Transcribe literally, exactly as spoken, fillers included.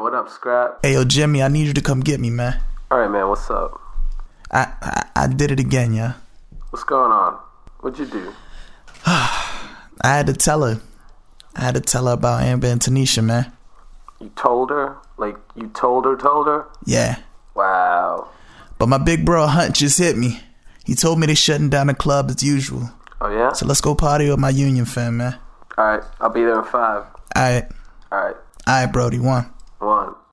what up, Scrap? Hey, yo, Jimmy, I need you to come get me, man. All right, man, what's up? I I, I did it again, yeah. What's going on? What'd you do? I had to tell her. I had to tell her about Amber and Tanisha, man. You told her? Like, you told her, told her? Yeah. Wow. But my big bro Hunt just hit me. He told me they're shutting down the club as usual. Oh, yeah? So let's go party with my Union fam, man. All right, I'll be there in five. All right. All right. All right, Brody, one.